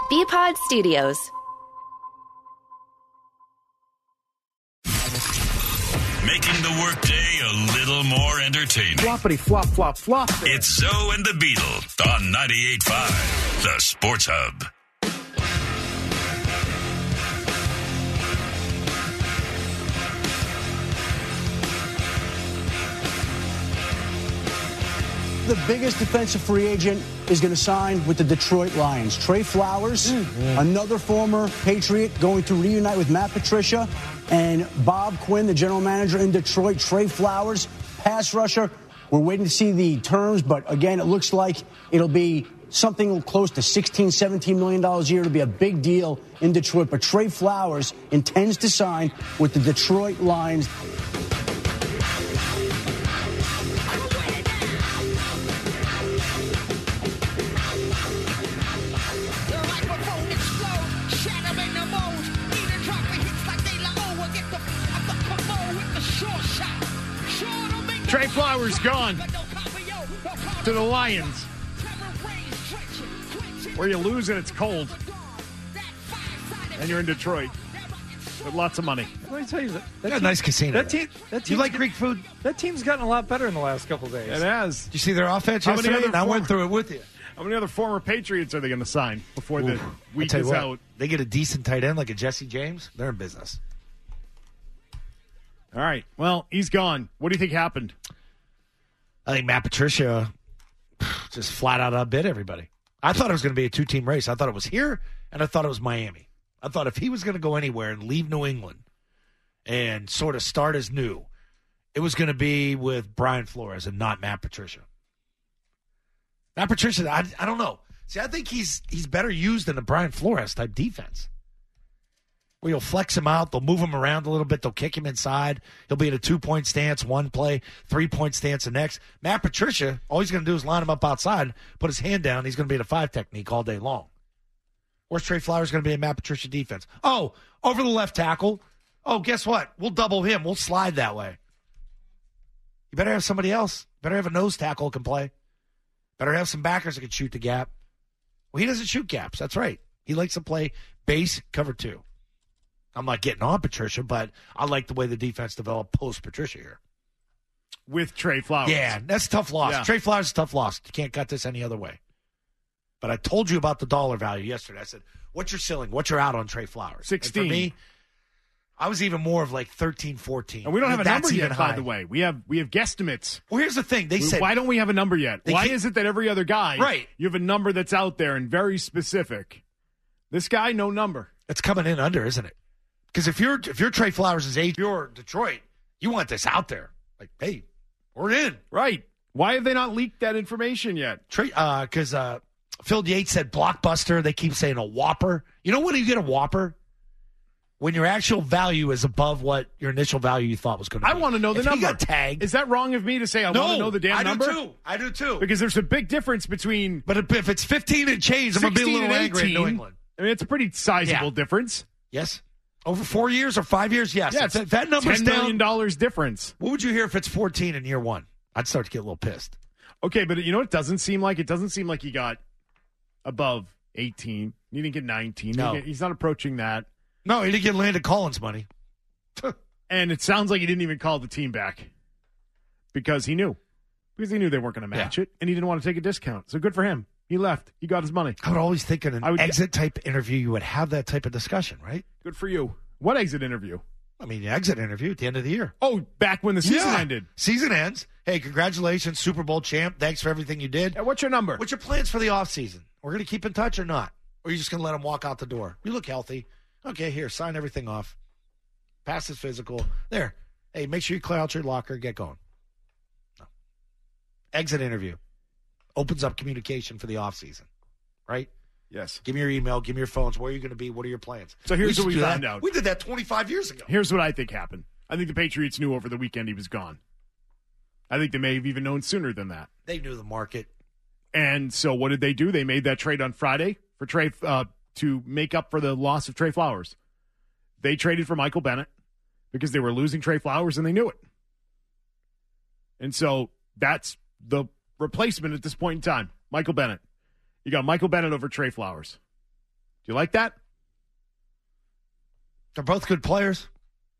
BPod Studios. Making the workday a little more entertaining. Floppity flop flop flop. It's Zoe and the Beetle on 98.5, the Sports Hub. The biggest defensive free agent is going to sign with the Detroit Lions. Trey Flowers, another former Patriot, going to reunite with Matt Patricia and Bob Quinn, the general manager in Detroit. Trey Flowers, pass rusher. We're waiting to see the terms, but again, it looks like it'll be something close to $16, $17 million a year. It'll be a big deal in Detroit. But Trey Flowers intends to sign with the Detroit Lions. Trey Flowers gone to the Lions. Where you lose and it's cold. And you're in Detroit with lots of money. Let me tell you, They got a nice casino. That team, You like Greek food? That team's gotten a lot better in the last couple of days. It has. Did you see their offense How many yesterday? other I went through it with you. How many other former Patriots are they going to sign before the week I'll tell is you what, out? They get a decent tight end like a Jesse James, they're in business. All right. Well, he's gone. What do you think happened? I think Matt Patricia just flat out outbid everybody. I thought it was going to be a two-team race. I thought it was here, and I thought it was Miami. I thought if he was going to go anywhere and leave New England and sort of start as new, it was going to be with Brian Flores and not Matt Patricia. Matt Patricia, I don't know. See, I think he's better used in a Brian Flores type defense, where you'll flex him out, they'll move him around a little bit, they'll kick him inside. He'll be in a 2-point stance one play, 3-point stance the next. Matt Patricia, all he's going to do is line him up outside, put his hand down, he's going to be in a 5 technique all day long. Where's Trey Flowers going to be in Matt Patricia defense? Oh, over the left tackle. Oh, guess what? We'll double him. We'll slide that way. You better have somebody else. Better have a nose tackle who can play. Better have some backers that can shoot the gap. Well, he doesn't shoot gaps. That's right. He likes to play base cover 2. I'm not getting on Patricia, but I like the way the defense developed post-Patricia here. With Trey Flowers. Yeah, that's a tough loss. Yeah. Trey Flowers is a tough loss. You can't cut this any other way. But I told you about the dollar value yesterday. I said, what's your ceiling? What's your out on Trey Flowers? 16. And for me, I was even more of like 13, 14. And we don't have a number yet, high. by the way. We have guesstimates. Well, here's the thing. They said, why don't we have a number yet? Why keep- is it that every other guy, Right. you have a number that's out there and very specific? This guy, no number. it's coming in under, isn't it? Because if you're Trey Flowers' age, you're Detroit, you want this out there. Like, hey, we're in. Right. Why have they not leaked that information yet? Because Phil Yates said blockbuster. They keep saying a whopper. You know when you get a whopper? When your actual value is above what your initial value you thought was going to be. I want to know the if number. He got tagged. Is that wrong of me to say I want to know the damn number? I do too. Because there's a big difference between But if it's 15 and change, I'm going to be a 16 little and angry at 18. New England. I mean, it's a pretty sizable Yeah. difference. Yes. Over 4 years or 5 years, yes. Yeah, it's if that number's $10 down, million difference. what would you hear if it's 14 in year one? I'd start to get a little pissed. Okay, but you know what it doesn't seem like? It doesn't seem like he got above 18. He didn't get 19. No. He's not approaching that. No, he didn't get Landon Collins money. And it sounds like he didn't even call the team back because he knew. Because he knew they weren't going to match it, and he didn't want to take a discount. So good for him. He left. He got his money. I would always think in I would- an exit type interview, you would have that type of discussion, right? Good for you. What exit interview? I mean, the exit interview at the end of the year. Oh, back when the season ended. Season ends. Hey, congratulations, Super Bowl champ. Thanks for everything you did. Yeah, what's your number? What's your plans for the offseason? We're going to keep in touch or not? Or are you just going to let him walk out the door? You look healthy. Okay, here, sign everything off. Pass his physical. There. Hey, make sure you clear out your locker. Get going. No. Exit interview. Opens up communication for the offseason, right? Yes. Give me your email. Give me your phones. Where are you going to be? What are your plans? So here's used what to we do found that. out. We did that 25 years ago. Here's what I think happened. I think the Patriots knew over the weekend he was gone. I think they may have even known sooner than that. They knew the market. And so what did they do? They made that trade on Friday for Trey to make up for the loss of Trey Flowers. They traded for Michael Bennett because they were losing Trey Flowers and they knew it. And so that's the replacement at this point in time. Michael Bennett. You got Michael Bennett over Trey Flowers. you like that? They're both good players.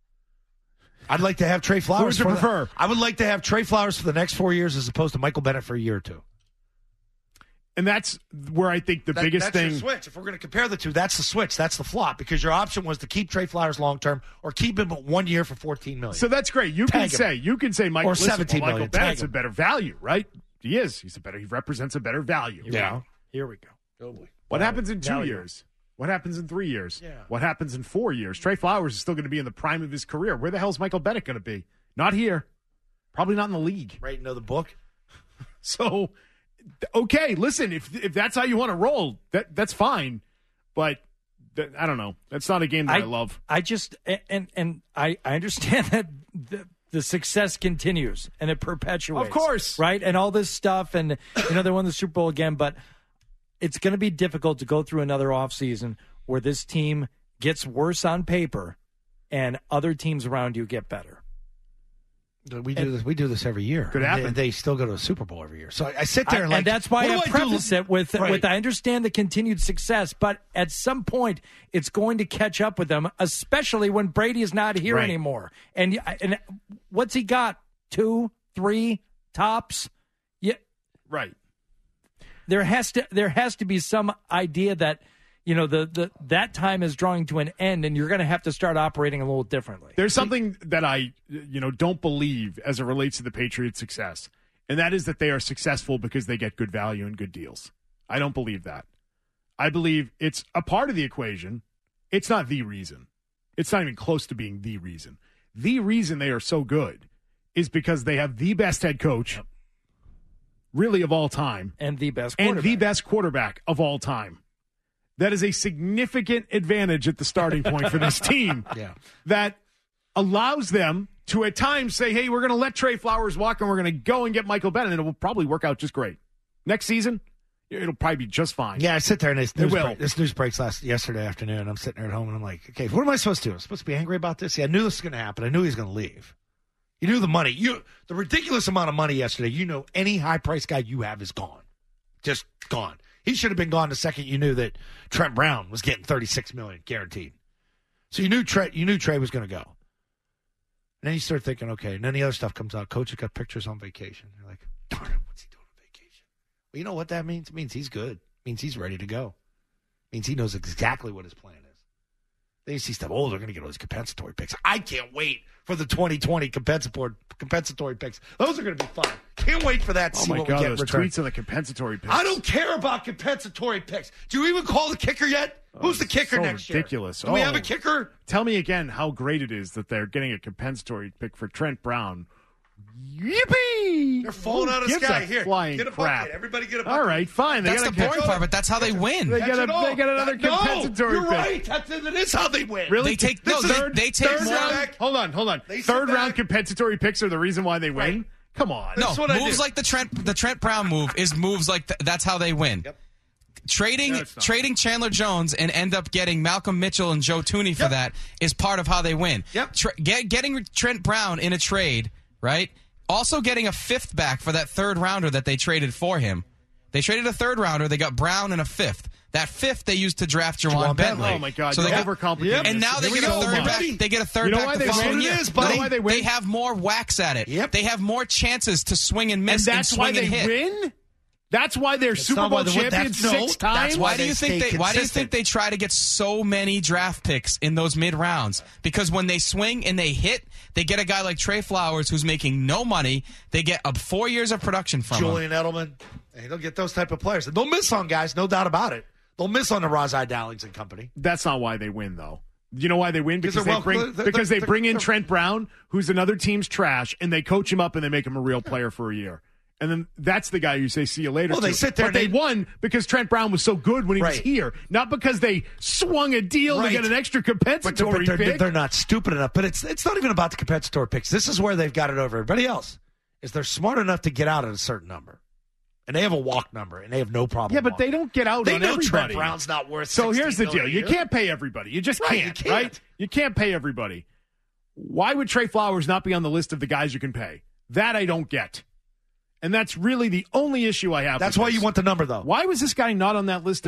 I'd like to have Trey Flowers. Who would you prefer? I would like to have Trey Flowers for the next 4 years as opposed to Michael Bennett for a year or two. And that's where I think the biggest thing. That's your switch. If we're going to compare the two, that's the switch. That's the flop because your option was to keep Trey Flowers long term or keep him 1 year for $14 million. So that's great. You can say Michael, or $17 million. Michael Bennett's a better value, right? He is. He represents a better value. Here we go. Oh boy. What happens in 2 years? What happens in 3 years? Yeah. What happens in 4 years? Trey Flowers is still going to be in the prime of his career. Where the hell is Michael Bennett going to be? Not here. Probably not in the league. Right into the book. So, okay, listen, if that's how you want to roll, that's fine. But I don't know. That's not a game that I love. I just and I understand that the success continues and it perpetuates. Of course. Right? And all this stuff and they won the Super Bowl again, but it's going to be difficult to go through another offseason where this team gets worse on paper and other teams around you get better. We do this every year. Could happen. They still go to a Super Bowl every year. So I sit there and that's why I preface it with I understand the continued success, but at some point it's going to catch up with them, especially when Brady is not here anymore. And what's he got? 2, 3 tops? Yeah. Right. There has to be some idea that that time is drawing to an end, and you're going to have to start operating a little differently. There's something that I, don't believe as it relates to the Patriots' success, and that is that they are successful because they get good value and good deals. I don't believe that. I believe it's a part of the equation. It's not the reason. It's not even close to being the reason. The reason they are so good is because they have the best head coach, really, of all time. And the best quarterback of all time. That is a significant advantage at the starting point for this team that allows them to at times say, hey, we're going to let Trey Flowers walk and we're going to go and get Michael Bennett, and it will probably work out just great. Next season, it'll probably be just fine. Yeah, I sit there and this news breaks yesterday afternoon. I'm sitting there at home and I'm like, okay, what am I supposed to do? I'm supposed to be angry about this? Yeah, I knew this was going to happen. I knew he was going to leave. You knew the money. The ridiculous amount of money yesterday, any high-priced guy you have is gone. Just gone. He should have been gone the second you knew that Trent Brown was getting $36 million guaranteed. So you knew Trey was going to go. And then you start thinking, okay, and then the other stuff comes out. Coach has got pictures on vacation. You're like, darn it, what's he doing on vacation? Well, you know what that means? It means he's good. It means he's ready to go. It means he knows exactly what his plan is. Then you see stuff, they're going to get all these compensatory picks. I can't wait for the 2020 compensatory picks. Those are going to be fun. Can't wait for that. Oh, my God, those tweets on the compensatory picks. I don't care about compensatory picks. Do you even call the kicker yet? Who's the kicker next year? Ridiculous. Do we have a kicker? Tell me again how great it is that they're getting a compensatory pick for Trent Brown. Yippee! They're falling out of the sky. Here, get a bucket. Everybody get a bucket. All right, fine. That's the boring part, but that's how they win. They get another compensatory pick. You're right. That is how they win. Really? They take third round. Hold on. Third round compensatory picks are the reason why they win? Right. Come on. No, moves like the Trent Brown move is moves like that's how they win. Yep. Trading Chandler Jones and end up getting Malcolm Mitchell and Joe Thuney for that is part of how they win. Yep. Getting Trent Brown in a trade, right? Also getting a fifth back for that third rounder that they traded for him. They traded a third rounder. They got Brown and a fifth. That fifth they used to draft Juwan Bentley. Oh my God! So they overcomplicated. And now they get a third back. They get a third back the following year. They have more whacks at it. Yep. They have more chances to swing and miss and swing and hit. Win? That's why they're Super Bowl champions 6 times. Why do you think they try to get so many draft picks in those mid rounds? Because when they swing and they hit, they get a guy like Trey Flowers who's making no money. They get 4 years of production from Julian Edelman. They'll get those type of players. They'll miss on guys, no doubt about it. They'll miss on the Razai Dowlings and company. That's not why they win, though. You know why they win? Because they bring in Trent Brown, who's another team's trash, and they coach him up and they make him a real player for a year. And then that's the guy you say, see you later. Well, they sit there. But they won because Trent Brown was so good when he was here, not because they swung a deal to get an extra compensatory pick. They're not stupid enough. But it's not even about the compensatory picks. This is where they've got it over everybody else. Is they're smart enough to get out at a certain number. And they have a walk number, and they have no problem. Yeah, but they don't get out on everybody. They know Trent Brown's not worth $60 So here's the deal. million. You can't pay everybody. You just can't, right? You can't pay everybody. Why would Trey Flowers not be on the list of the guys you can pay? That I don't get. And that's really the only issue I have. That's why you want the number, though. Why was this guy not on that list of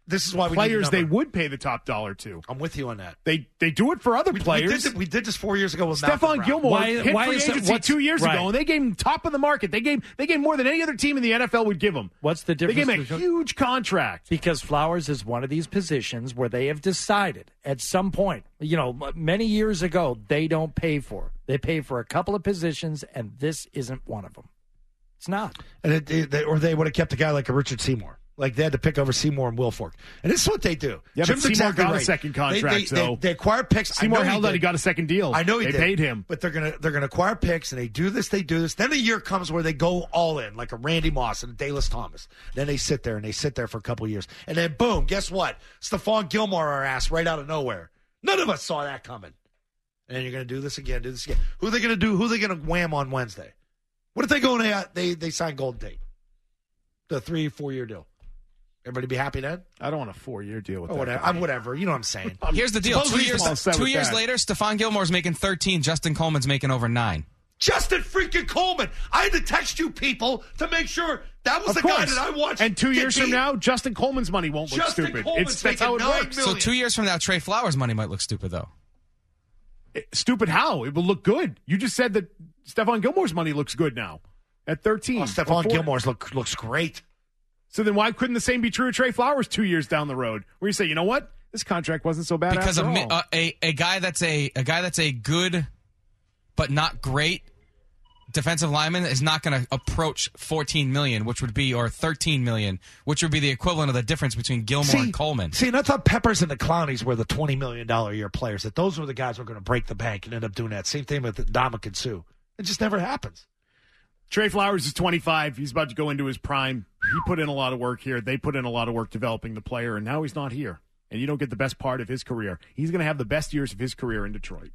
This is why we players need a they number. would pay the top dollar to. I'm with you on that. They do it for other players. We did this 4 years ago with Malcolm Stephon Brown. Gilmore hit why free is it- agency what's- 2 years right. ago, and they gave him top of the market. They gave more than any other team in the NFL would give him. What's the They difference? gave him a between- huge contract. Because Flowers is one of these positions where they have decided at some point, many years ago, they don't pay for. They pay for a couple of positions, and this isn't one of them. It's not. And or they would have kept a guy like a Richard Seymour. Like they had to pick over Seymour and Wilfork. And this is what they do. Yeah, Jim's but Seymour exactly got a right. second contract, They acquire picks. Seymour held out. He got a second deal. I know he they did. paid him. But they're gonna acquire picks, and they do this. Then a year comes where they go all in, like a Randy Moss and a Dallas Thomas. Then they sit there for a couple of years, and then boom, guess what? Stephon Gilmore, our ass, right out of nowhere. None of us saw that coming. And then you're gonna do this again. Who are they gonna do? Who are they gonna wham on Wednesday? What if they go and they sign Golden Tate, the 3-4 year deal? Everybody be happy then? I don't want a 4-year deal with Or that. whatever. guy. Whatever. You know what I'm saying. Here's the deal. Supposedly Two he's all set with years that. later, Stephon Gilmore's making 13. Justin Coleman's making over 9. Justin freaking Coleman. I had to text you people to make sure that was Of the guy course. that I watched. And 2 get years from beat. now, Justin Coleman's money won't look Justin stupid. Coleman's That's how it making $9 works. million. So 2 years from now, Trey Flowers' money might look stupid, though. Stupid how? It will look good. You just said that Stephon Gilmore's money looks good now at 13. Oh, Stephon Or 4. Gilmore's looks great. So then why couldn't the same be true of Trey Flowers 2 years down the road? Where you say, you know what? This contract wasn't so bad Because after all. a guy that's a good but not great defensive lineman is not going to approach $14 million, which would be, or $13 million, which would be the equivalent of the difference between Gilmore and Coleman. See, and I thought Peppers and the Clownies were the $20 million a year players, that those were the guys who were going to break the bank and end up doing that. Same thing with Ndamukong Suh. It just never happens. Trey Flowers is 25. He's about to go into his prime. He put in a lot of work here. They put in a lot of work developing the player, and now he's not here. And you don't get the best part of his career. He's going to have the best years of his career in Detroit.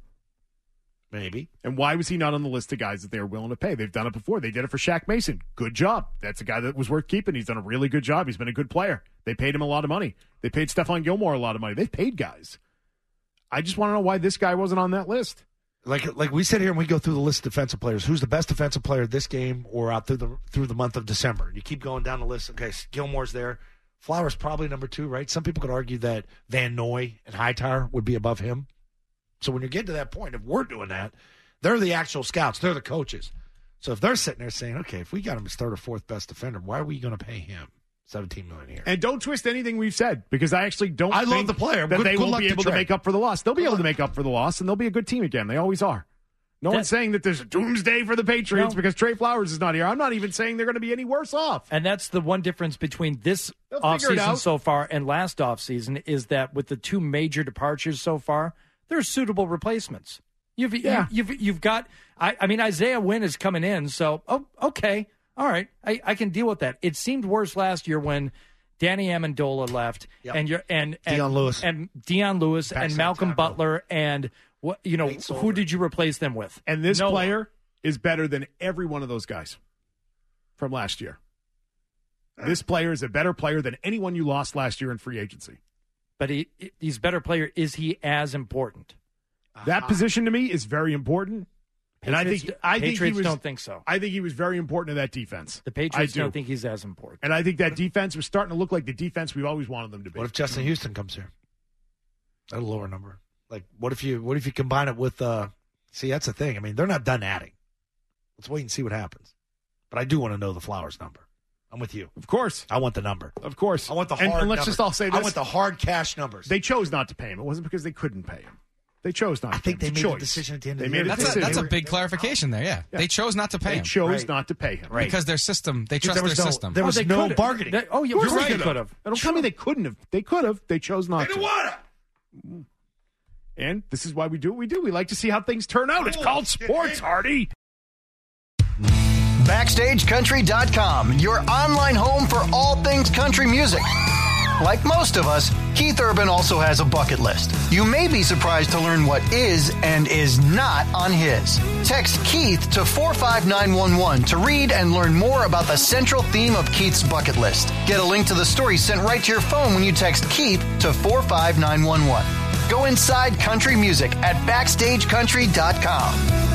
Maybe. And why was he not on the list of guys that they were willing to pay? They've done it before. They did it for Shaq Mason. Good job. That's a guy that was worth keeping. He's done a really good job. He's been a good player. They paid him a lot of money. They paid Stephon Gilmore a lot of money. They've paid guys. I just want to know why this guy wasn't on that list. Like we sit here and we go through the list of defensive players. Who's the best defensive player this game or out through the month of December? You keep going down the list. Okay, Gilmore's there. Flowers probably number 2, right? Some people could argue that Van Noy and Hightower would be above him. So when you get to that point, if we're doing that, they're the actual scouts. They're the coaches. So if they're sitting there saying, okay, if we got him as 3rd or 4th best defender, why are we going to pay him $17 million a year? And don't twist anything we've said, because I actually don't I love think the player. that Good- they good will luck be to able to Trey. make up for the loss. They'll be able to make up for the loss, and they'll be a good team again. They always are. No one's saying that there's a doomsday for the Patriots because Trey Flowers is not here. I'm not even saying they're going to be any worse off. And that's the one difference between this They'll figure it offseason out. so far and last offseason is that with the 2 major departures so far, they're suitable replacements. You've got. I mean, Isaiah Wynn is coming in, so okay, all right, I can deal with that. It seemed worse last year when Danny Amendola left, and Deion Lewis. and Deion Lewis Backside and Malcolm tackle. Butler and what who did you replace them with? And this No one. player is better than every one of those guys from last year. This player is a better player than anyone you lost last year in free agency. But he's a better player. Is he as important? That position to me is very important. And I think Patriots he was, don't think so. I think he was very important to that defense. The Patriots I do. don't think he's as important. And I think that defense was starting to look like the defense we've always wanted them to be. What if Justin Houston comes here? At a lower number. Like, what if you combine it with? See, that's the thing. I mean, they're not done adding. Let's wait and see what happens. But I do want to know the Flowers number. I'm with you. Of course. I want the number. Of course. I want the And hard. let's numbers. just all say this. I want the hard cash numbers. They chose not to pay him. It wasn't because they couldn't pay him. They chose not to I think pay they him. made It's a decision at the end of They the made year. a That's decision. a big clarification there. Yeah, they chose not to pay They him chose Right. not to pay him. because their system. They trust there their was no- system. there was they no could've. bargaining. You're Of course right. they They could have. Don't tell me they couldn't have. They could have. They chose not They to. didn't want it. And this is why we do what we do. We like to see how things turn out. It's Oh, called shit. sports, Hardy. BackstageCountry.com, your online home for all things country music. Like most of us, Keith Urban also has a bucket list. You may be surprised to learn what is and is not on his. Text Keith to 45911 to read and learn more about the central theme of Keith's bucket list. Get a link to the story sent right to your phone when you text Keith to 45911. Go inside country music at BackstageCountry.com.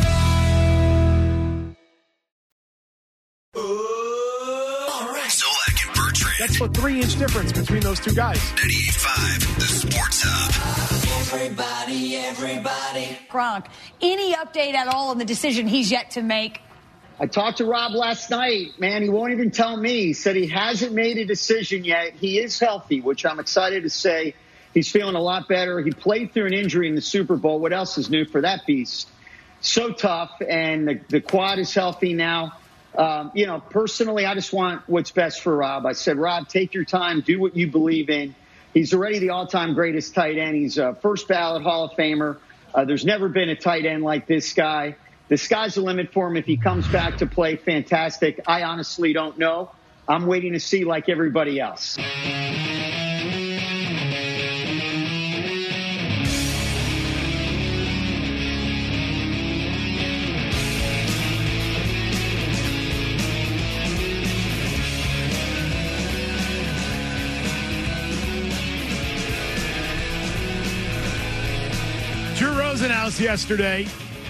Zolak and Bertrand. That's a 3-inch difference between those two guys. 98.5, the Sports Hub. Everybody. Gronk, any update at all on the decision he's yet to make? I talked to Rob last night, man. He won't even tell me. He said he hasn't made a decision yet. He is healthy, which I'm excited to say. He's feeling a lot better. He played through an injury in the Super Bowl. What else is new for that beast? So tough, and the quad is healthy now. Personally, I just want what's best for Rob. I said, Rob, take your time. Do what you believe in. He's already the all-time greatest tight end. He's a first-ballot Hall of Famer. There's never been a tight end like this guy. The sky's the limit for him. If he comes back to play, fantastic. I honestly don't know. I'm waiting to see like everybody else. Drew Rosenhaus yesterday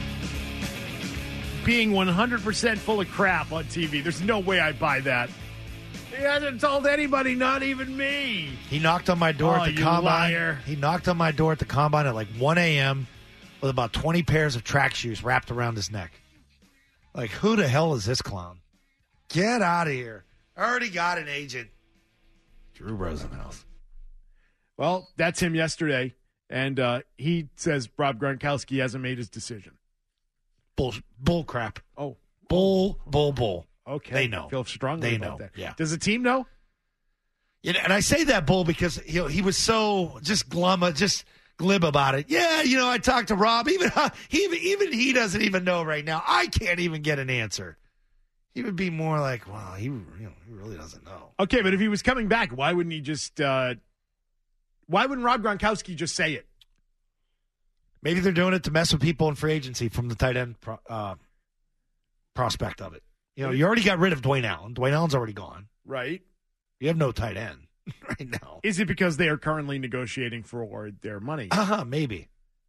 being 100% full of crap on TV. There's no way I buy that. He hasn't told anybody, not even me. He knocked on my door at the combine. Liar. He knocked on my door at the combine at like 1 a.m. with about 20 pairs of track shoes wrapped around his neck. Like, who the hell is this clown? Get out of here. I already got an agent. Drew Rosenhaus. Well, that's him yesterday. And he says Rob Gronkowski hasn't made his decision. Bull crap. Oh. Bull. Okay. They know. I feel strongly about that. Yeah. Does the team know? Yeah, and I say that, Bull, because he was so just glib about it. Yeah, I talked to Rob. Even he doesn't even know right now. I can't even get an answer. He would be more like, well, he really doesn't know. Okay, but if he was coming back, why wouldn't he just why wouldn't Rob Gronkowski just say it? Maybe they're doing it to mess with people in free agency from the tight end prospect of it. You already got rid of Dwayne Allen. Dwayne Allen's already gone. Right. You have no tight end right now. Is it because they are currently negotiating for their money? Maybe.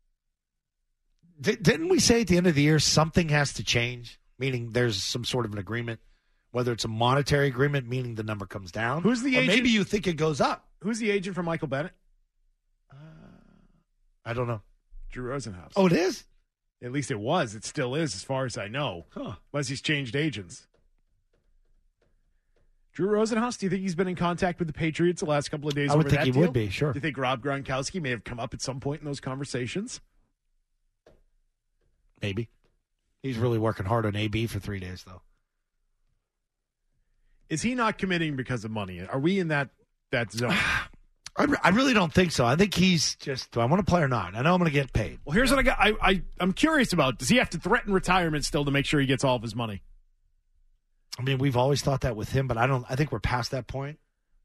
Didn't we say at the end of the year something has to change? Meaning there's some sort of an agreement, whether it's a monetary agreement, meaning the number comes down. Who's the agent? Maybe you think it goes up. Who's the agent for Michael Bennett? I don't know. Drew Rosenhaus. Oh, it is? At least it was. It still is, as far as I know. Huh. Unless he's changed agents. Drew Rosenhaus, do you think he's been in contact with the Patriots the last couple of days? I would over think that he deal? would be, sure. Do you think Rob Gronkowski may have come up at some point in those conversations? Maybe. He's really working hard on AB for 3 days, though. Is he not committing because of money? Are we in that zone? I really don't think so. I think he's just, do I want to play or not? I know I'm going to get paid. Well, here's what I got. I'm curious about. Does he have to threaten retirement still to make sure he gets all of his money? I mean, we've always thought that with him, but I think we're past that point.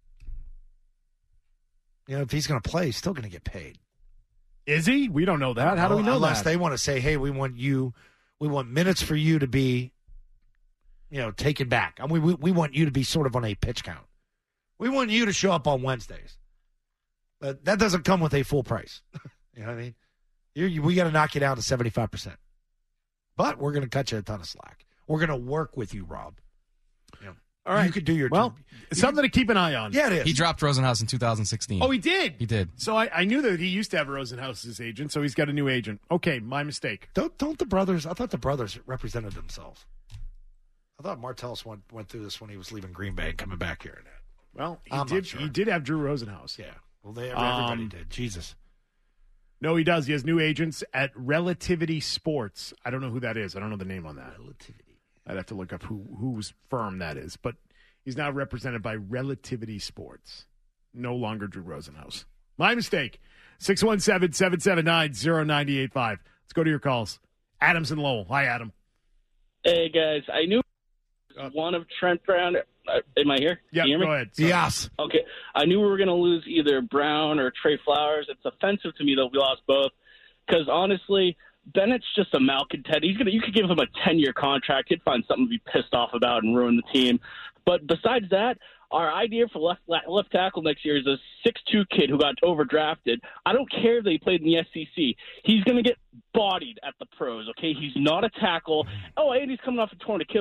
If he's going to play, he's still going to get paid. Is he? We don't know that. How do we know Unless that? they want to say, hey, we want minutes for you to be, taken back. I mean, we want you to be sort of on a pitch count. We want you to show up on Wednesdays. But that doesn't come with a full price. You know what I mean? We got to knock you down to 75%. But we're going to cut you a ton of slack. We're going to work with you, Rob. All right. You could do your it's something to keep an eye on. Yeah, it is. He dropped Rosenhaus in 2016. Oh, he did? He did. So I knew that he used to have Rosenhaus as agent, so he's got a new agent. Okay, my mistake. Don't the brothers, I thought the brothers represented themselves. I thought Martellus went through this when he was leaving Green Bay and coming back here. Well, I'm not sure. He did have Drew Rosenhaus. Yeah. Well, everybody did. Jesus. No, he does. He has new agents at Relativity Sports. I don't know who that is. I don't know the name on that. Relativity. I'd have to look up whose firm that is. But he's now represented by Relativity Sports. No longer Drew Rosenhaus. My mistake. 617-779-0985. Let's go to your calls. Adam's in Lowell. Hi, Adam. Hey, guys. I knew one of Trent Brown. Am I here? Yeah, go ahead. Sorry. Yes. Okay. I knew we were going to lose either Brown or Trey Flowers. It's offensive to me that we lost both because, honestly, Bennett's just a malcontent. You could give him a 10-year contract. He'd find something to be pissed off about and ruin the team. But besides that, our idea for left tackle next year is a 6'2 kid who got overdrafted. I don't care if they played in the SEC. He's going to get bodied at the pros, okay? He's not a tackle. Oh, and he's coming off a torn Achilles.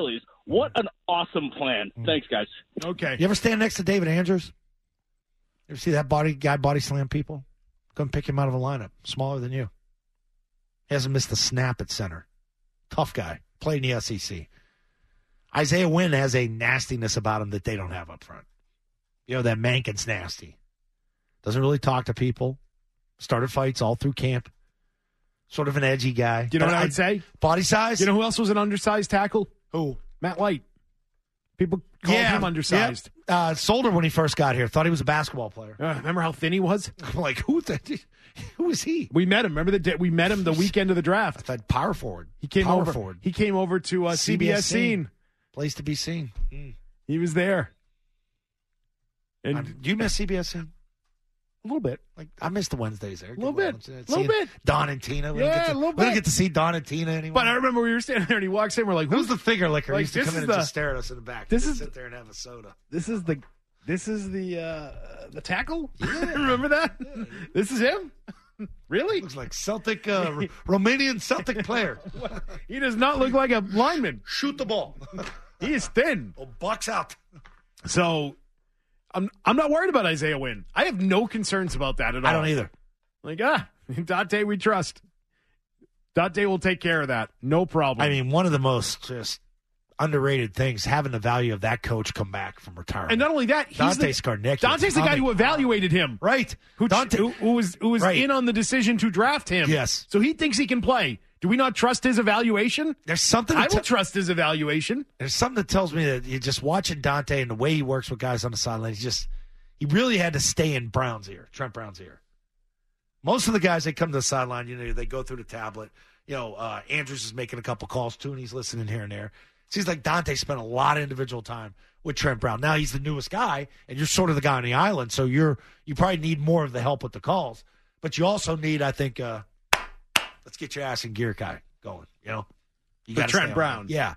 What an awesome plan. Thanks, guys. Okay. You ever stand next to David Andrews? You ever see that guy body slam people? Come pick him out of a lineup. Smaller than you. He hasn't missed a snap at center. Tough guy. Played in the SEC. Isaiah Wynn has a nastiness about him that they don't have up front. You know, that Mankin's nasty. Doesn't really talk to people. Started fights all through camp. Sort of an edgy guy. You know what I'd say? Body size? You know who else was an undersized tackle? Who? Matt White. People called him undersized. Yep. Solder, when he first got here, thought he was a basketball player. Remember how thin he was? I'm like, who is he? We met him. Remember we met him the weekend of the draft. I thought power forward. He came power over. Forward. He came over to CBS Scene. Place to be seen. He was there. And do you miss CBS Scene? A little bit. Like I miss the Wednesdays there. A little bit. Don and Tina. A little bit. We don't get to see Don and Tina anymore. But I remember we were standing there and he walks in. We're like, who's the finger licker? Like, he used to come in and just stare at us in the back. Sit there and have a soda. This is the tackle? Yeah. Remember that? Yeah. This is him? Really? Looks like Celtic, Romanian Celtic player. He does not look like a lineman. Shoot the ball. He is thin. Oh, box out. So I'm not worried about Isaiah Wynn. I have no concerns about that at all. I don't either. Like, Dante we trust. Dante will take care of that. No problem. I mean, one of the most just underrated things, having the value of that coach come back from retirement. And not only that, Dante Scarnecchia. Dante's the guy who evaluated him. Right. Who was right. in on the decision to draft him. Yes. So he thinks he can play. Do we not trust his evaluation? There's something. I will trust his evaluation. There's something that tells me that you're just watching Dante and the way he works with guys on the sideline. He really had to stay in Trent Brown's ear. Most of the guys, they come to the sideline, they go through the tablet. Andrews is making a couple calls too, and he's listening here and there. Seems like Dante spent a lot of individual time with Trent Brown. Now he's the newest guy, and you're sort of the guy on the island, so you probably need more of the help with the calls. But you also need, I think, let's get your ass in gear guy going. You got Trent Brown. Yeah.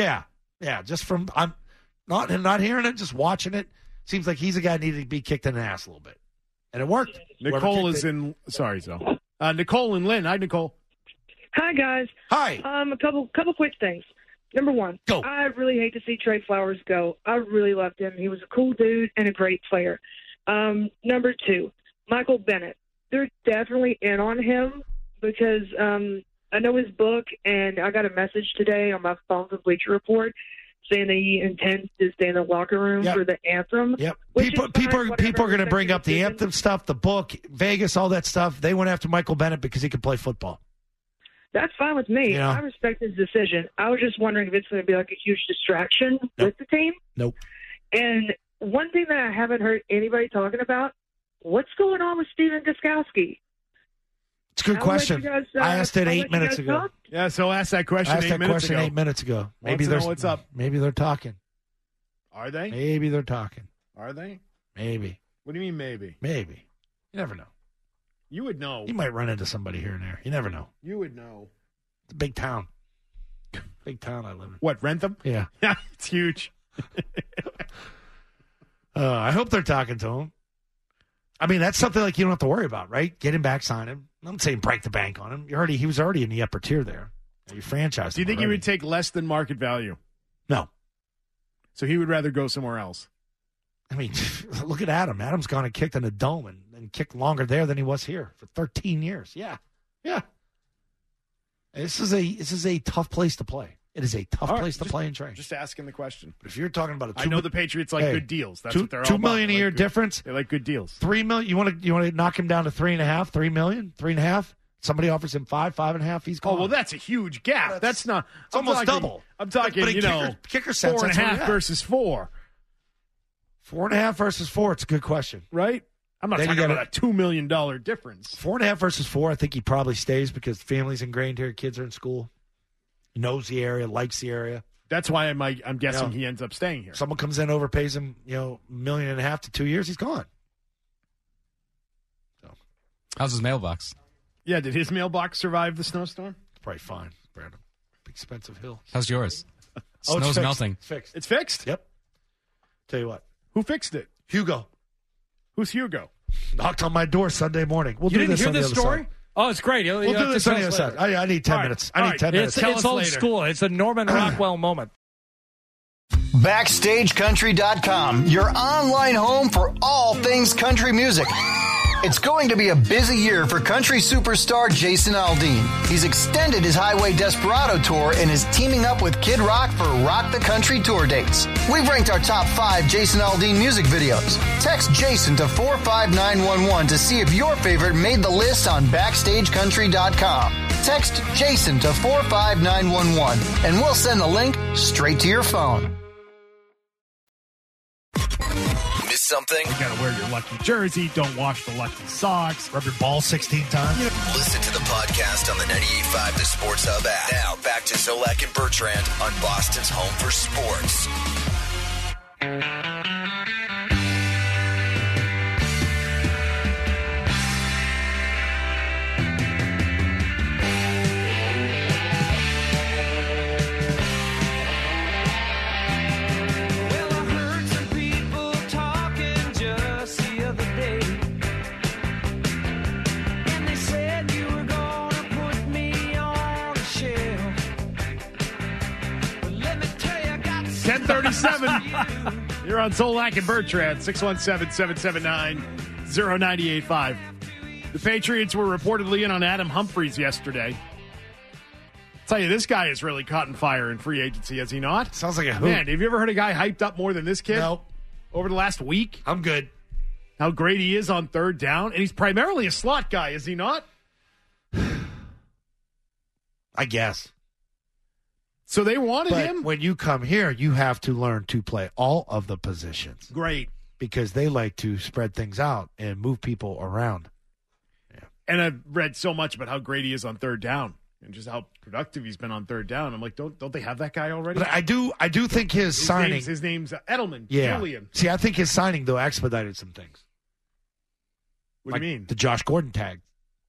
Just from I'm not hearing it, just watching it. Seems like he's a guy that needed to be kicked in the ass a little bit, and it worked. Nicole is in. Sorry, Zoe. Nicole and Lynn. Hi, Nicole. Hi, guys. Hi. A couple quick things. Number one, go. I really hate to see Trey Flowers go. I really loved him. He was a cool dude and a great player. Number two, Michael Bennett. They're definitely in on him because I know his book, and I got a message today on my phone from Bleacher Report saying that he intends to stay in the locker room for the anthem. Yep. People are going to bring up the anthem stuff, the book, Vegas, all that stuff. They went after Michael Bennett because he could play football. That's fine with me. I respect his decision. I was just wondering if it's going to be like a huge distraction with the team. Nope. And one thing that I haven't heard anybody talking about, what's going on with Steven Gostkowski? It's a good question. I asked it 8 minutes ago. Talk? Yeah, so ask that question. I asked that question 8 minutes ago. Maybe what's up? Maybe they're talking. Are they? Maybe they're talking. Are they? Maybe. What do you mean maybe? Maybe. You never know. You would know. You might run into somebody here and there. You never know. You would know. It's a big town. Big town I live in. What, Rentham? Yeah. Yeah, it's huge. I hope they're talking to him. I mean, that's something like you don't have to worry about, right? Get him back, sign him. I'm saying break the bank on him. He was already in the upper tier there. You franchised him. Do you think he would take less than market value? No. So he would rather go somewhere else? I mean, look at Adam. Adam's gone and kicked in the dome and kicked longer there than he was here for 13 years. Yeah. This is a tough place to play. It is a tough place to play and train. Just asking the question. But if you're talking about I know the Patriots like good deals. That's what they're all about. $2 million a year difference. They like good deals. $3 million. You want to knock him down to $3.5, $3 million, $3.5. Somebody offers him $5.5. He's gone. Oh well, that's a huge gap. That's not. It's almost double. I'm talking. Kicker sense. 4.5 versus 4. 4.5 versus 4. It's a good question, right? I'm not talking about a $2 million difference. 4.5 versus 4. I think he probably stays because family's ingrained here. Kids are in school. He knows the area, likes the area. That's why I'm guessing he ends up staying here. Someone comes in, overpays him, $1.5 million to 2 years, he's gone. So, how's his mailbox? Yeah, did his mailbox survive the snowstorm? Probably fine, Brandon. Big expensive hill. How's yours? Snow's melting. It's fixed. It's fixed? Yep. Tell you what. Who fixed it? Hugo. Who's Hugo? Knocked on my door Sunday morning. We'll do this on the other side. Oh, it's great. We'll do this on the other side. I need 10 minutes. I need 10 minutes. It's old school. It's a Norman Rockwell moment. BackstageCountry.com, your online home for all things country music. It's going to be a busy year for country superstar Jason Aldean. He's extended his Highway Desperado tour and is teaming up with Kid Rock for Rock the Country tour dates. We've ranked our top 5 Jason Aldean music videos. Text Jason to 45911 to see if your favorite made the list on BackstageCountry.com. Text Jason to 45911 and we'll send the link straight to your phone. Miss something? You gotta wear your lucky jersey. Don't wash the lucky socks. Rub your ball 16 times. Listen to the podcast on the 98.5 The Sports Hub app. Now back to Zolak and Bertrand on Boston's home for sports. You're on Zolak and Bertrand, 617-779-0985. The Patriots were reportedly in on Adam Humphries yesterday. I'll tell you, this guy is really caught in fire in free agency, has he not? Sounds like a hoop. Man, have you ever heard a guy hyped up more than this kid? No. Over the last week? I'm good. How great he is on third down. And he's primarily a slot guy, is he not? I guess. So they wanted him? When you come here, you have to learn to play all of the positions. Great. Because they like to spread things out and move people around. Yeah. And I've read so much about how great he is on third down and just how productive he's been on third down. I'm like, don't they have that guy already? But I do think his signing. His name's Edelman. Yeah. Julian. See, I think his signing, though, expedited some things. What do you mean? The Josh Gordon tag.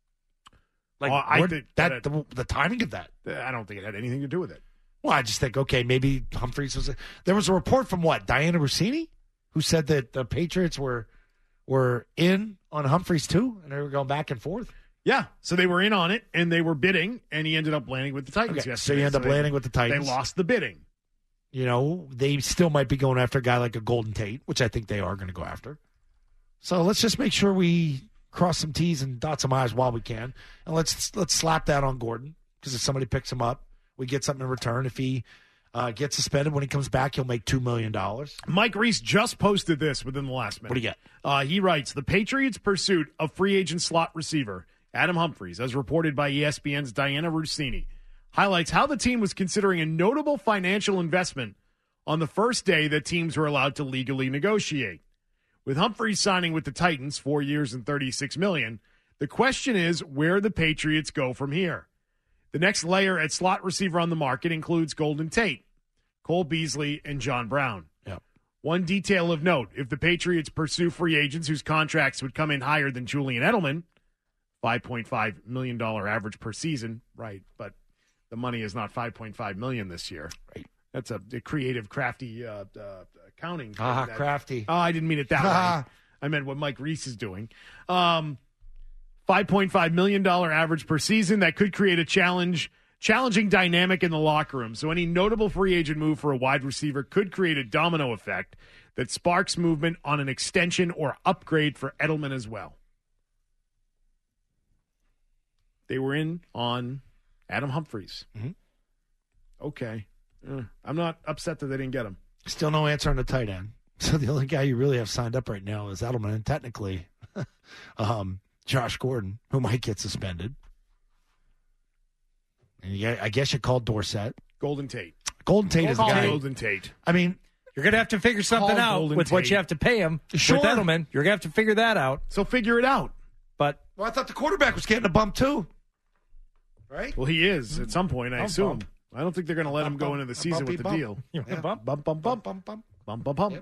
I think the timing of that. I don't think it had anything to do with it. Well, I just think, okay, maybe Humphries was. There was a report from Diana Rossini, who said that the Patriots were in on Humphries too, and they were going back and forth. Yeah, so they were in on it, and they were bidding, and he ended up landing with the Titans yesterday. So he ended up landing with the Titans. They lost the bidding. You know, they still might be going after a guy like a Golden Tate, which I think they are going to go after. So let's just make sure we cross some T's and dot some I's while we can, and let's slap that on Gordon, because if somebody picks him up, we get something in return. If he gets suspended, when he comes back, he'll make $2 million. Mike Reese just posted this within the last minute. What do you get? He writes, the Patriots' pursuit of free agent slot receiver Adam Humphries, as reported by ESPN's Diana Rossini, highlights how the team was considering a notable financial investment on the first day that teams were allowed to legally negotiate. With Humphries signing with the Titans, 4 years and $36 million, the question is where the Patriots go from here. The next layer at slot receiver on the market includes Golden Tate, Cole Beasley, and John Brown. Yep. One detail of note, if the Patriots pursue free agents whose contracts would come in higher than Julian Edelman, $5.5 million average per season, right, but the money is not $5.5 million this year. Right. That's a creative, crafty accounting. Crafty. Oh, I didn't mean it that way. I meant what Mike Reese is doing. $5.5 million average per season. That could create a challenging dynamic in the locker room. So any notable free agent move for a wide receiver could create a domino effect that sparks movement on an extension or upgrade for Edelman as well. They were in on Adam Humphries. Mm-hmm. Okay. I'm not upset that they didn't get him. Still no answer on the tight end. So the only guy you really have signed up right now is Edelman, and technically Josh Gordon, who might get suspended. And I guess you called Dorsett. Golden Tate. Golden Tate is the guy. Golden Tate. I mean, you're going to have to figure something out Golden with Tate. what you have to pay him. Sure. With Edelman, you're going to have to figure that out. So figure it out. But well, I thought the quarterback was getting a bump too. Right? Well, he is at some point, I assume. Bump. I don't think they're going to let him go into the season with the deal. You want a bump? Bump, bump, bump. Bump, bump. Bump, bump, bump. Yep.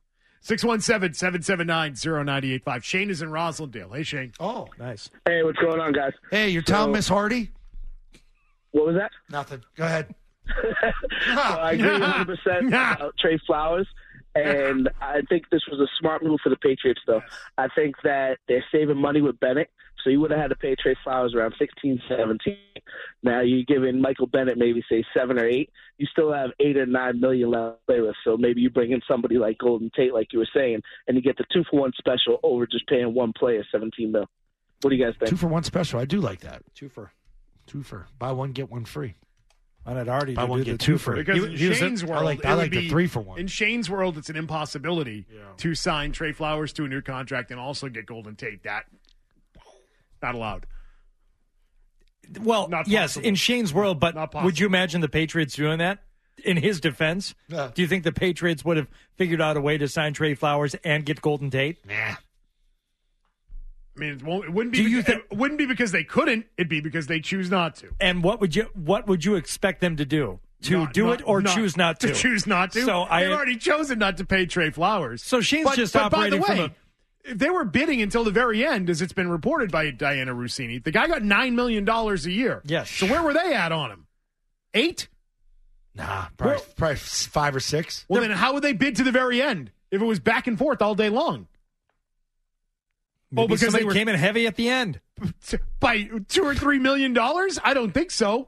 617-779-0985. Shane is in Roslindale. Hey, Shane. Oh, nice. Hey, what's going on, guys? hey, you're telling Miss Hardy? What was that? Nothing. Go ahead. I agree 100% about Trey Flowers. And I think this was a smart move for the Patriots, though. I think that they're saving money with Bennett, so you would have had to pay Trey Flowers around 16, 17. Now you're giving Michael Bennett maybe, say, 7 or 8. You still have 8 or 9 million left to play with, so maybe you bring in somebody like Golden Tate, like you were saying, and you get the 2-for-1 special over just paying one player $17 million. What do you guys think? 2-for-1 special. I do like that. Two for. Buy one, get one free. And I'd already Buy one, get two free. Because in Shane's world, I like the 3-for-1. In Shane's world, it's an impossibility to sign Trey Flowers to a new contract and also get Golden Tate. That not allowed. Well, yes, in Shane's world, but would you imagine the Patriots doing that? In his defense, do you think the Patriots would have figured out a way to sign Trey Flowers and get Golden Tate? Nah. I mean, it wouldn't be. It wouldn't be because they couldn't. It'd be because they choose not to. And what would you expect them to do? Choose not to? To choose not to. So they've already chosen not to pay Trey Flowers. So Shane's just operating by the way, from if they were bidding until the very end, as it's been reported by Diana Rossini, the guy got $9 million a year. Yes. So where were they at on him? 8? Nah, probably 5 or 6. Well, then how would they bid to the very end if it was back and forth all day long? Maybe because they came in heavy at the end. By $2 or $3 million? I don't think so.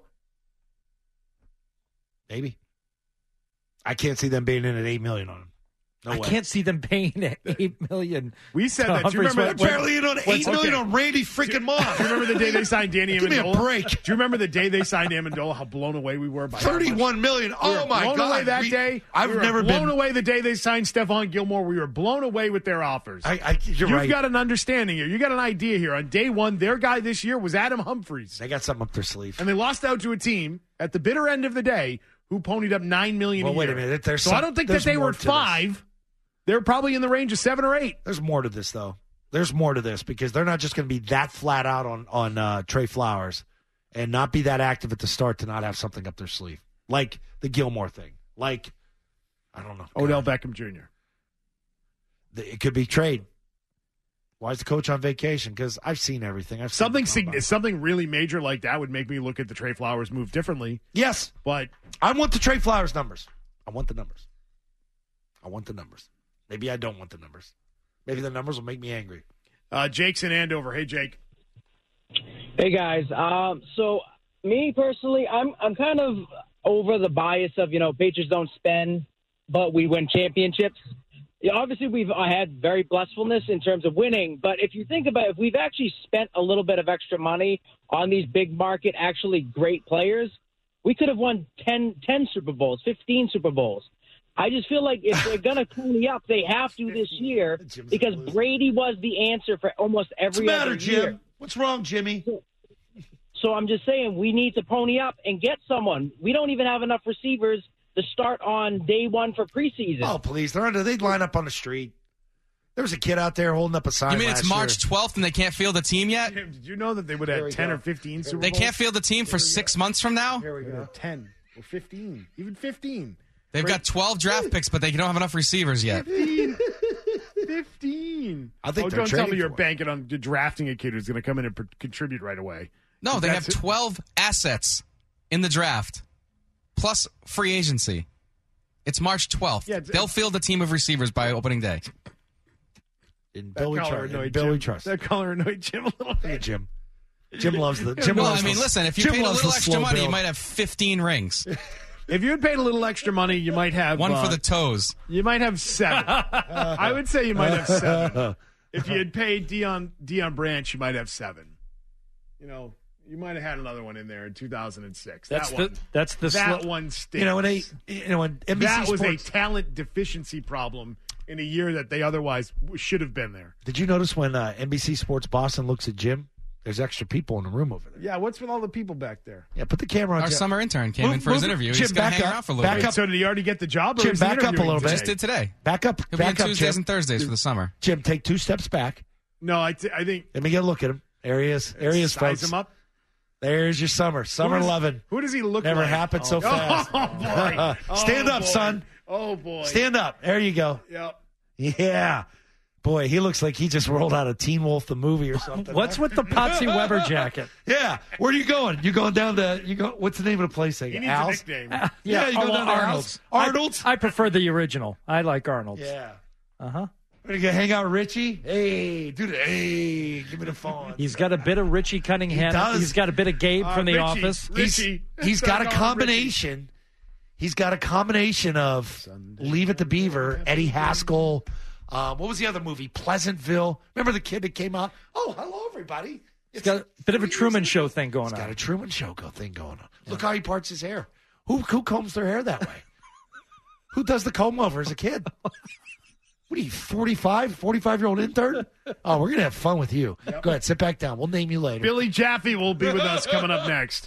Maybe. I can't see them being in at $8 million on him. No way. I can't see them paying $8 million. We said that. Do you remember barely in on $8 million on Randy freaking Moss? Do you remember the day they signed Danny Amendola? Give me a break. Do you remember the day they signed Amendola? How blown away we were by $31 million. Oh my God! Blown away that day. I've never been blown away the day they signed Stephon Gilmore. We were blown away with their offers. You've right. Got an understanding here. You got an idea here. On day one, their guy this year was Adam Humphries. They got something up their sleeve, and they lost out to a team at the bitter end of the day who ponied up $9 million. Well, wait a minute. I don't think that they were 5. They're probably in the range of 7 or 8. There's more to this, though. There's more to this because they're not just going to be that flat out on Trey Flowers and not be that active at the start to not have something up their sleeve. Like the Gilmore thing. Like, I don't know. Odell Beckham Jr. It could be trade. Why is the coach on vacation? Because I've seen everything. Something really major like that would make me look at the Trey Flowers move differently. Yes. But I want the Trey Flowers numbers. I want the numbers. Maybe I don't want the numbers. Maybe the numbers will make me angry. Jake's in Andover. Hey, Jake. Hey, guys. So me personally, I'm kind of over the bias of, Patriots don't spend, but we win championships. Obviously, we've had very blissfulness in terms of winning, but if you think about it, if we've actually spent a little bit of extra money on these big market, actually great players, we could have won 10 Super Bowls, 15 Super Bowls. I just feel like if they're going to pony up, they have to this year because Brady was the answer for almost every other year. Jim? What's wrong, Jimmy? So I'm just saying we need to pony up and get someone. We don't even have enough receivers to start on day one for preseason. Oh, please. They'd line up on the street. There was a kid out there holding up a sign. You mean it's March 12th and they can't field a team yet? Did you know that they would have 10 or 15 Super Bowls? They can't field a team for 6 months from now? Here we go. 10 or 15. Even 15. They've got 12 draft picks, but they don't have enough receivers yet. 15. I think don't tell me you're banking on drafting a kid who's going to come in and contribute right away. No, they have 12 assets in the draft, plus free agency. It's March 12th. Yeah, they'll field a team of receivers by opening day. Billy Trust. That caller annoyed Jim a little bit. Hey, Jim. Jim loves the. Listen, if you paid a little extra money, you might have 15 rings. If you had paid a little extra money, you might have one for the toes. You might have 7. I would say you might have 7. If you had paid Deion Branch, you might have 7. You might have had another one in there in 2006. That one stinks. When NBC that was Sports, a talent deficiency problem in a year that they otherwise should have been there. Did you notice when NBC Sports Boston looks at Jim? There's extra people in the room over there. Yeah, what's with all the people back there? Yeah, put the camera on. Our summer intern came in for his interview. He's going to hang out for a little bit. So did he already get the job? Jim, back up a little bit. Just did today. Back up. He'll be on Tuesdays and Thursdays for the summer. Jim, take 2 steps back. No, I think. Let me get a look at him. There he is. There he is, folks. Size him up. There's your summer 11. Who does he look Never like? Never happened so fast. Oh, boy. Stand up, boy. son. Oh, boy. Stand up. There you go. Yep. Yeah. Boy, he looks like he just rolled out of Teen Wolf the movie or something. What's with the Patsy Weber jacket? Yeah. Where are you going? You going down to, what's the name of the place again? He needs Al's? a nickname. Yeah, you go down to Arnold's. Arnold's? I prefer the original. I like Arnold's. Yeah. Uh-huh. We're going to hang out with Richie? Hey, dude, hey, give me the phone. He's got a bit of Richie Cunningham. He does. He's got a bit of Gabe from The Richie, Office. He's got a combination. He's got a combination of Leave It to Beaver, Eddie Haskell. What was the other movie? Pleasantville. Remember the kid that came out? Oh, hello, everybody. He's got a bit of a Truman Show thing going on. He's got a Truman Show thing going on. Look how he parts his hair. Who combs their hair that way? Who does the comb over as a kid? What are you, 45-year-old intern? Oh, we're going to have fun with you. Yep. Go ahead, sit back down. We'll name you later. Billy Jaffe will be with us coming up next.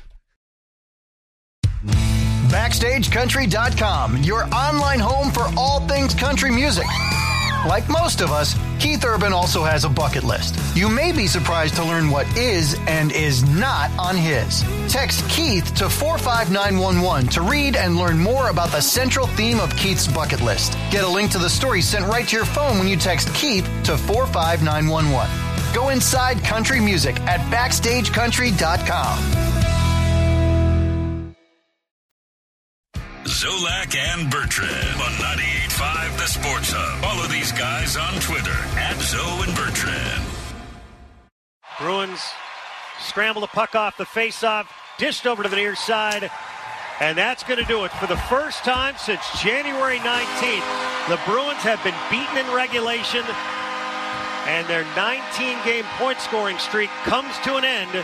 BackstageCountry.com, your online home for all things country music. Like most of us, Keith Urban also has a bucket list. You may be surprised to learn what is and is not on his. Text Keith to 45911 to read and learn more about the central theme of Keith's bucket list. Get a link to the story sent right to your phone when you text Keith to 45911. Go inside country music at BackstageCountry.com. Zolak and Bertrand on 98.5 The Sports Hub. Follow these guys on Twitter @Zo and Bertrand. Bruins scramble the puck off the face-off, dished over to the near side, and that's going to do it. For the first time since January 19th, the Bruins have been beaten in regulation, and their 19-game point-scoring streak comes to an end.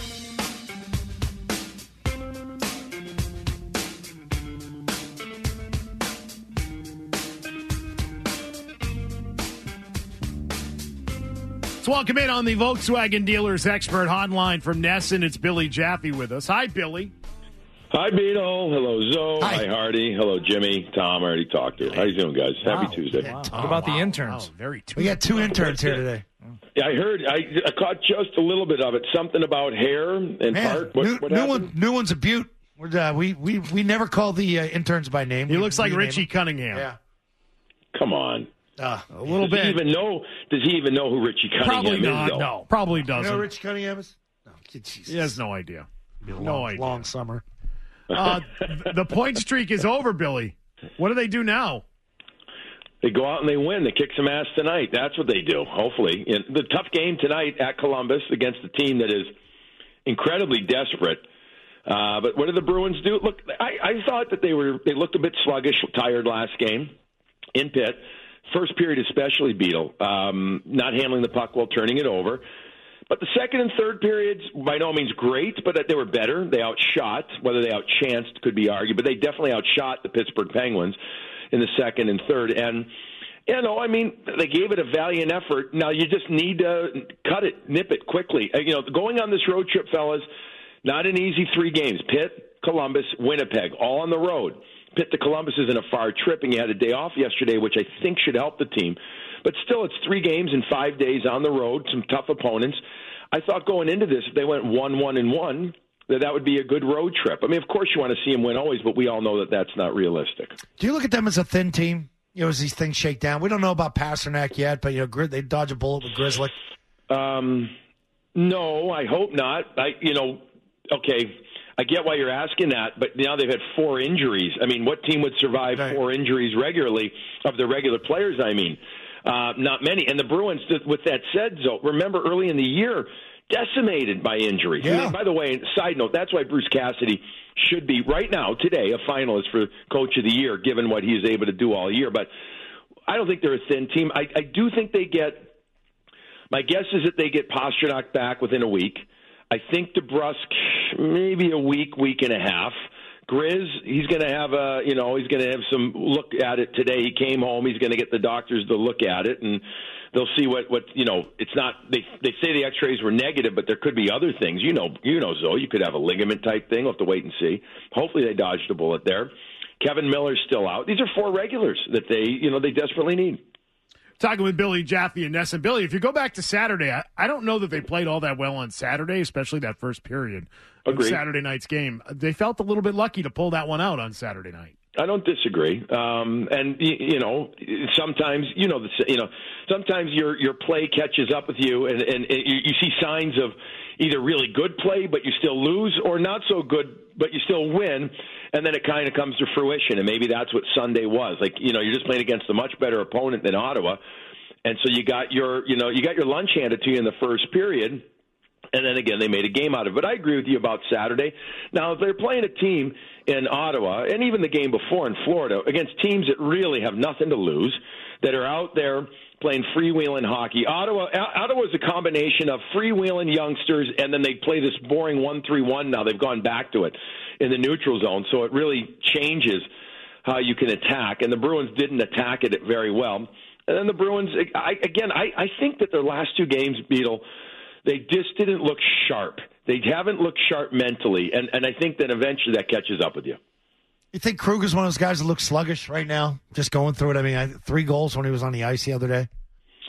Let's welcome in on the Volkswagen Dealers Expert Hotline from Nesson. It's Billy Jaffe with us. Hi, Billy. Hi, Beto. Hello, Zoe. Hi, Hardy. Hello, Jimmy. Tom, I already talked to. How you doing, guys? Happy Tuesday. Wow. What about the interns? Very We got two interns here today. Yeah, I heard. I caught just a little bit of it. Something about hair and part. What happened? New one's a beaut. We never call the interns by name. He looks like Richie Cunningham. Yeah. Come on. A little bit. Does he even know who Richie Cunningham Probably not. is? Though? No, probably doesn't. You know who Richie Cunningham is? No, Jesus. He has no idea. No idea. Long summer. The point streak is over, Billy. What do they do now? They go out and they win. They kick some ass tonight. That's what they do, hopefully. And the tough game tonight at Columbus against a team that is incredibly desperate. But what did the Bruins do? Look, I thought that they looked a bit sluggish, tired last game in Pitt. First period especially, Beetle, not handling the puck while turning it over. But the second and third periods, by no means great, but they were better. They outshot. Whether they outchanced could be argued, but they definitely outshot the Pittsburgh Penguins in the second and third. And, they gave it a valiant effort. Now you just need to nip it quickly. Going on this road trip, fellas, not an easy 3 games. Pitt, Columbus, Winnipeg, all on the road. Pitt to Columbus isn't a far trip, and you had a day off yesterday, which I think should help the team. But still, it's 3 games in 5 days on the road, some tough opponents. I thought going into this, if they went 1-1-1, that would be a good road trip. I mean, of course you want to see them win always, but we all know that that's not realistic. Do you look at them as a thin team? As these things shake down. We don't know about Pasternak yet, but they dodge a bullet with Grizzly. No, I hope not. Okay. I get why you're asking that, but now they've had 4 injuries. I mean, what team would survive 4 injuries regularly of the regular players, not many. And the Bruins, with that said, Zoe, remember early in the year, decimated by injuries. Yeah. I mean, by the way, side note, that's why Bruce Cassidy should be, right now, today, a finalist for Coach of the Year, given what he's able to do all year. But I don't think they're a thin team. I do think my guess is that they get Pasternak back within a week. I think DeBrusk, maybe a week and a half. Grizz, he's going to have he's going to have some look at it today. He came home. He's going to get the doctors to look at it, and they'll see what it's not. They say the X-rays were negative, but there could be other things. Zoe, you could have a ligament type thing. We'll have to wait and see. Hopefully they dodged a bullet there. Kevin Miller's still out. These are 4 regulars that they desperately need. Talking with Billy Jaffe and Nesson. Billy, if you go back to Saturday, I don't know that they played all that well on Saturday, especially that first period of Saturday night's game. They felt a little bit lucky to pull that one out on Saturday night. I don't disagree. And sometimes sometimes your play catches up with you, and you see signs of either really good play but you still lose, or not so good but you still win, and then it kind of comes to fruition. And maybe that's what Sunday was. Like, you're just playing against a much better opponent than Ottawa, and so you got your lunch handed to you in the first period. And then again, they made a game out of it. But I agree with you about Saturday. Now, if they're playing a team in Ottawa, and even the game before in Florida, against teams that really have nothing to lose, that are out there playing freewheeling hockey. Ottawa is a combination of freewheeling youngsters, and then they play this boring 1-3-1 now. They've gone back to it in the neutral zone, so it really changes how you can attack. And the Bruins didn't attack it very well. And then the Bruins, I think that their last two games, Beetle, they just didn't look sharp. They haven't looked sharp mentally, and I think that eventually that catches up with you. You think Kruger's one of those guys that looks sluggish right now, just going through it? I mean, 3 goals when he was on the ice the other day.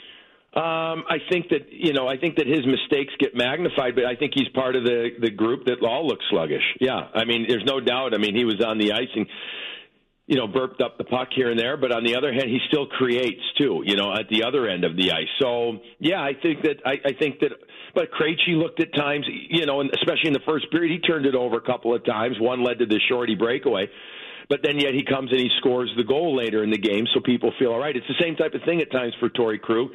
I think that his mistakes get magnified, but I think he's part of the group that all looks sluggish. Yeah, I mean, there's no doubt. I mean, he was on the ice and burped up the puck here and there, but on the other hand, he still creates too, at the other end of the ice. So, yeah, I think that, but Krejci looked at times, and especially in the first period, he turned it over a couple of times. One led to the shorty breakaway, but then yet he comes and he scores the goal later in the game, so people feel all right. It's the same type of thing at times for Torrey Krug.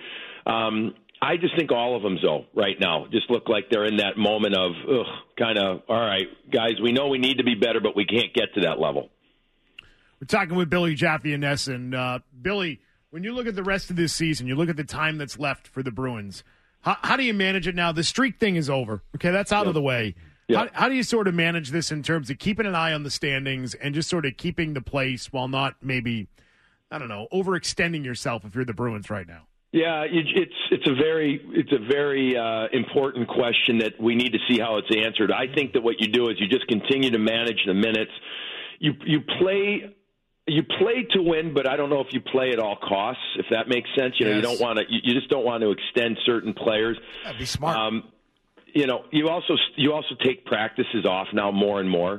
I just think all of them, though, right now, just look like they're in that moment of, kind of, all right, guys, we know we need to be better, but we can't get to that level. We're talking with Billy Jaffe and Nesson. Billy, when you look at the rest of this season, you look at the time that's left for the Bruins, how do you manage it now? The streak thing is over. Okay, that's out of the way. Yeah. How do you sort of manage this in terms of keeping an eye on the standings and just sort of keeping the place while not maybe, I don't know, overextending yourself if you're the Bruins right now? Yeah, it's a very important question that we need to see how it's answered. I think that what you do is you just continue to manage the minutes. You play to win, but I don't know if you play at all costs, if that makes sense. You don't want to. You just don't want to extend certain players. That'd be smart. You also take practices off now more and more.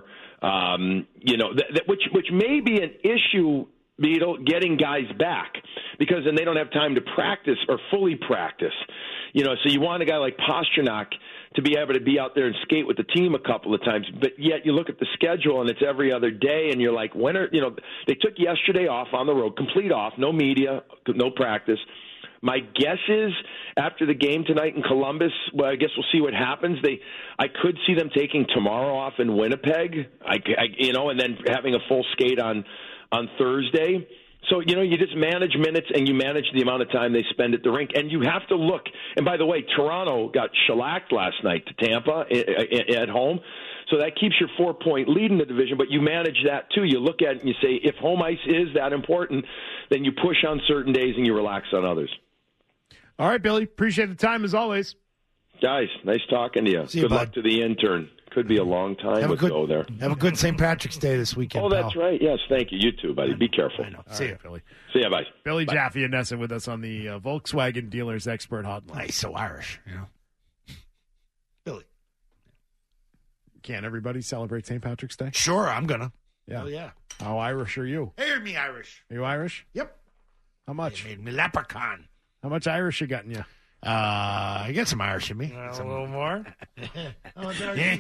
Which may be an issue, Beetle, getting guys back, because then they don't have time to practice or fully practice. So you want a guy like Pastrnak to be able to be out there and skate with the team a couple of times, but yet you look at the schedule and it's every other day, and you're like, they took yesterday off on the road, complete off, no media, no practice. My guess is after the game tonight in Columbus, well, I guess we'll see what happens. I could see them taking tomorrow off in Winnipeg, and then having a full skate on Thursday. So, you just manage minutes and you manage the amount of time they spend at the rink. And you have to look. And by the way, Toronto got shellacked last night to Tampa at home. So that keeps your 4-point lead in the division, but you manage that too. You look at it and you say, if home ice is that important, then you push on certain days and you relax on others. All right, Billy. Appreciate the time as always. Guys, nice talking to you. See you, Good luck to the intern. Could be a long time ago there. Have a good St. Patrick's Day this weekend. Oh, that's right. Yes, thank you. You too, buddy. Be careful. See you, Billy. See you, bye. Billy Jaffe and Nesson with us on the Volkswagen Dealers Expert Hotline. He's so Irish, Billy. Can't everybody celebrate St. Patrick's Day? Sure, I'm gonna. Yeah. Hell yeah. How Irish are you? Hear me, Irish. Are you Irish? Yep. How much? Made me leprechaun. How much Irish you got in you? I got some Irish in me. A little more. I got me,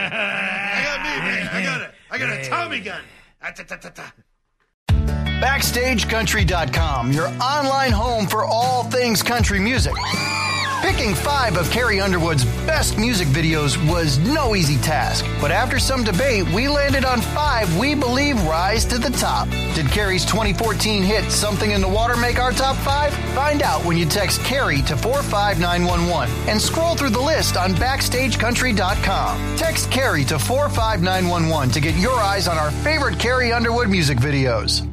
man. I got a Tommy gun. BackstageCountry.com, your online home for all things country music. Picking 5 of Carrie Underwood's best music videos was no easy task, but after some debate, we landed on 5 we believe rise to the top. Did Carrie's 2014 hit Something in the Water make our top 5? Find out when you text Carrie to 45911 and scroll through the list on BackstageCountry.com. Text Carrie to 45911 to get your eyes on our favorite Carrie Underwood music videos.